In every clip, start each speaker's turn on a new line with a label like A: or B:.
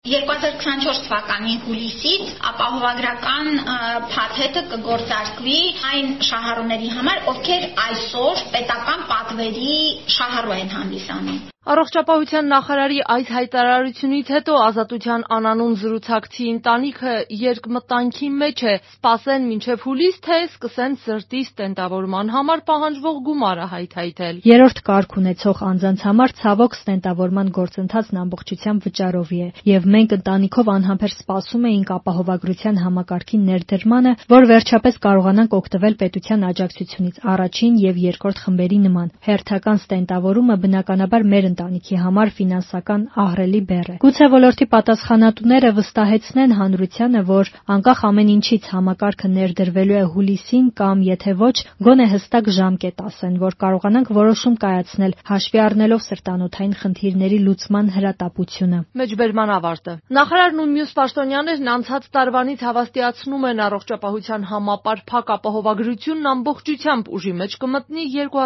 A: 2024 թվականի հուլիսից ապահովագրական փաթեթը կգործարկվի այն շահառուների համար, ովքեր այսօր պետական պատվերի շահառու են հանդիսանում։
B: Առողջապահության նախարարի այս հայտարարությունից հետո Ազատության անանուն զրուցակցի ընտանիքը երկմտանքի մեջ է՝ սպասեն մինչև հուլիս, թե սկսեն սրտի ստենտավորման համար պահանջվող գումարը հայթայթել։
C: Երրորդ կարգ ունեցող անձանց համար ցավոք ստենտավորման գործընթացն ամբողջությամբ վճարովի է, եւ մենք ընտանիքով անհամբեր սպասում էինք ապահովագրության համակարգի ներդրմանը, որ վերջապես կարողանանք օգտվել պետության աջակցությունից առաջին եւ երկրորդ խմբերի նման։ Հերթական ստենտավորումը բնականաբար մեր ընտանիքի համար ֆինանսական ահռելի բեռ է։ Գուցե ոլորտի պատասխանատուները վստահեցնեն հանրությանը, որ անկախ ամեն ինչից համակարգը ներդրվելու է հուլիսին կամ եթե ոչ, գոնե հստակ ժամկետ ասեն, որ կարողանանք որոշում կայացնել հաշվի առնելով սրտանոթային խնդիրների լուծման հրատապությունը։
B: Մեջբերման ավարտը։ Նախարարն ու մյուս պաշտոնյաներն անցած տարվանից հավաստիացնում են առողջապահության համապարփակ ապահովագրությունն ամբողջությամբ ուժի մեջ կմտնի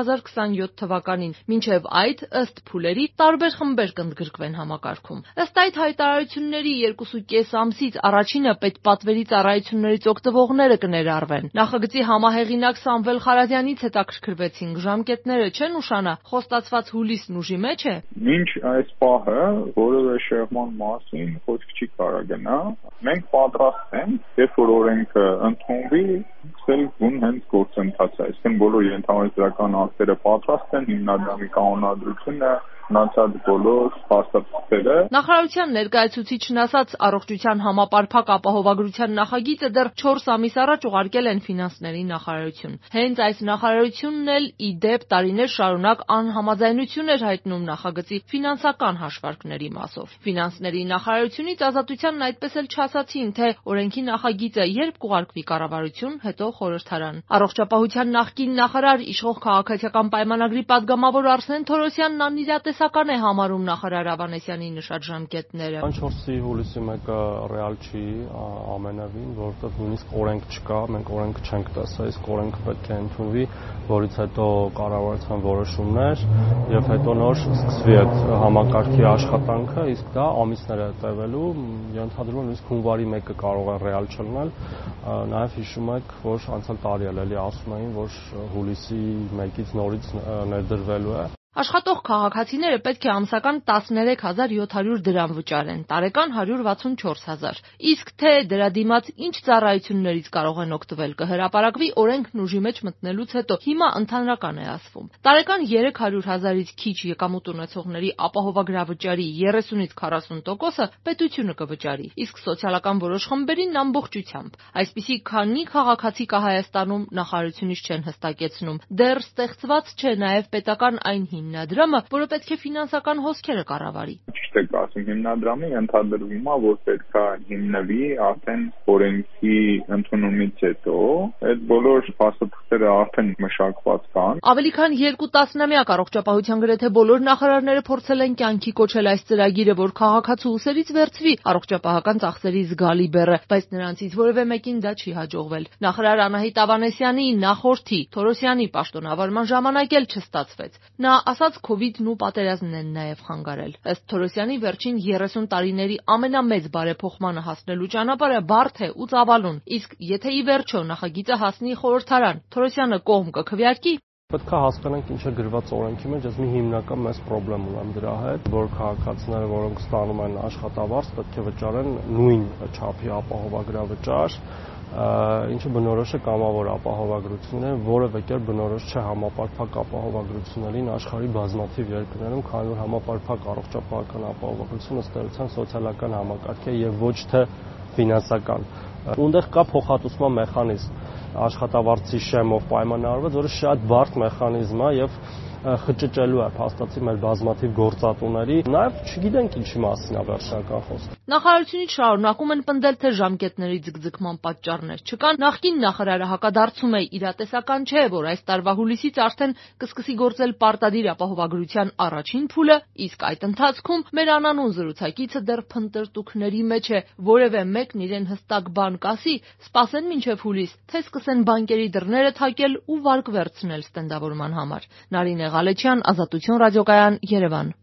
B: 2027 թվականին։ Մինչև այդ, ըստ փուլերի, տարբեր խմբեր կընդգրկվեն համակարգում։ Ըստ այդ հայտարարությունների 2.5 ամսից առաջինը պետպատվերի ծառայություններից օգտվողները կներառվեն։ Նախագծի համահեղինակ Սամվել Խարազյանից հետաքրքրվեցինք, ժամկետները չեն ուշանա, խոստացված հուլիսն ուժի մեջ է։
D: Մինչ այս պահը որևէ շեղման մասին խոսք չի կարող գնա։ Մենք պատրաստ ենք, երբ որ օրենքը ընդունվի, սկսել բուն հենց գործընթացը, այսինքն բոլոր ենթամասնական ակտերը պատրաստ են, հիմնադրամի կանոնադրությունը մնացած բոլոր փաստաթղթերը։
B: Նախարարության ներկայացուցիչն ասաց, առողջության համապարփակ ապահովագրության նախագիծը դեռ 4 ամիս առաջ ուղարկել են ֆինանսների նախարարություն։ Հենց այս նախարարությունն էլ ի դեպ տարիներ շարունակ անհամաձայնություն էր հայտնում նախագծի ֆինանսական հաշվարկների մասով։ Ֆինանսների նախարարությունից Ազատությանն այդպես էլ չասացին, թե օրենքի նախագիծը երբ կուղարկվի կառավարություն, հետո խորհրդարան։ Առողջապահության նախկին նախարար, իշխող քաղաքացիական պայմանագրի падգամավոր Արսեն Թորոսյանն անիրատեսական է համարում նախարար Ավանեսյանի նշած ժամկետները։
E: 4-ի հուլիսի 1-ը ռեալ չի ամենևին, որովհետև նույնիսկ օրենք չկա, մենք օրենք չենք տեսել, իսկ օրենքը պետք է ընդունվի, որից հետո կառավարության որոշումներ եւ հետո նոր սկսվի այդ համակարգի աշխատանքը, իսկ դա ամիսներ է տևելու, ենթադրում եմ նույնիսկ հունվարի 1-ը կարող է ռեալ չլինել։ Նաեւ հիշում եք, որ անցյալ տարի էլ ասում էին, որ հուլիսի 1-ից նորից ներդրվելու է։
B: Աշխատող քաղաքացիները պետք է ամսական 13700 դրամ վճարեն, տարեկան 164,000։ Իսկ թե դրա դիմաց ինչ ծառայություններից կարող են օգտվել, կհրապարակվի օրենքն ուժի մեջ մտնելուց հետո, հիմա ընդհանրական է ասվում։ Տարեկան 300,000-ից քիչ եկամուտ ունեցողների ապահովագրավճարի 30-ից 40%-ը պետությունը կվճարի, իսկ սոցիալական որոշ խմբերին ամբողջությամբ։ Այսպիսի քանի քաղաքացի կա Հայաստանում, նախարարությունից չեն հստակեցնում։ Դեռ ստեղծված չէ նաև պետական այն հիմնադրամը, որը պետք է ֆինանսական հոսքերը կառավարի։
D: Ճիշտ եք ասում, հիմնադրամը ենթադրվում է, որ պետք է հիմնվի արդեն օրենքի ընդունումից հետո, այդ բոլոր փաստաթղթերը արդեն մշակված կան։
B: Ավելի քան 2 տասնամյակ առողջապահության գրեթե բոլոր նախարարները փորձել են կյանքի կոչել այս ծրագիրը, որ քաղաքացու ուսերից վերցվի առողջապահական ծախսերի զգալի բեռը, բայց նրանցից որևէ մեկին դա չի հաջողվել։ Նախարար Անահիտ Ավանեսյանի նախորդի Թորոսյանի պաշտոնավարման ժամանակ էլ չստացվեց։ Նա ասաց քովիդն ու պատերազմն են նաև խանգարել։ Ըստ Թորոսյանի վերջին 30 տարիների ամենամեծ բարեփոխմանը հասնելու ճանապարհը բարդ է ու ծավալուն, իսկ եթե ի վերջո նախագիծը հասնի խորհրդարան, Թորոսյանը կողմ կքվեարկի։
E: Պետք է հասկանանք ինչ է գրված օրենքի մեջ, ես մի հիմնական մեծ խնդրեմ ունեմ դրա հետ, որ քաղաքացիները, որոնք ստանում են աշխատավարձ, պետք է վճարեն նույն չափի ապահովագրավճար, ինչը բնորոշ է կամավոր ապահովագրություններին, որևէ կերպ բնորոշ չէ համապարփակ ապահովագրություններին աշխարհի բազմաթիվ երկրներում, քանի որ համապարփակ առողջապահական ապահովագրությունը ըստ էության սոցիալական համակարգ է եւ ոչ թե ֆինանսական։ Ունդեղ կա փոխհատուցման մեխանիզմ աշխատավարձի շեմով պայմանավորված, որը շատ բարդ մեխանիզմ է եւ խճճելու է փաստացի մեր բազմաթիվ գործատուների, նաև չգիտենք ինչի մասին է վերջնական խոսքը։
B: Նախարարությունից շարունակում են պնդել, թե ժամկետների ձգձգման պատճառներ չկան։ Նախկին նախարարը հակադարձում է, իրատեսական չէ, որ այս տարվա հուլիսից արդեն կսկսի գործել պարտադիր ապահովագրության առաջին փուլը, իսկ այդ ընթացքում մեր անանուն զրուցակիցը դեռ փնտրտուքների մեջ է, որևէ մեկն իրեն հստակ բան կասի, սպասեն մինչև հուլիս, թե սկսեն բանկերի դռները թակել ու վարկ վերցնել ստենդավորման համար։ Նարինե Ղալեչյան, Ազատություն ռադիոկայան, Երևան։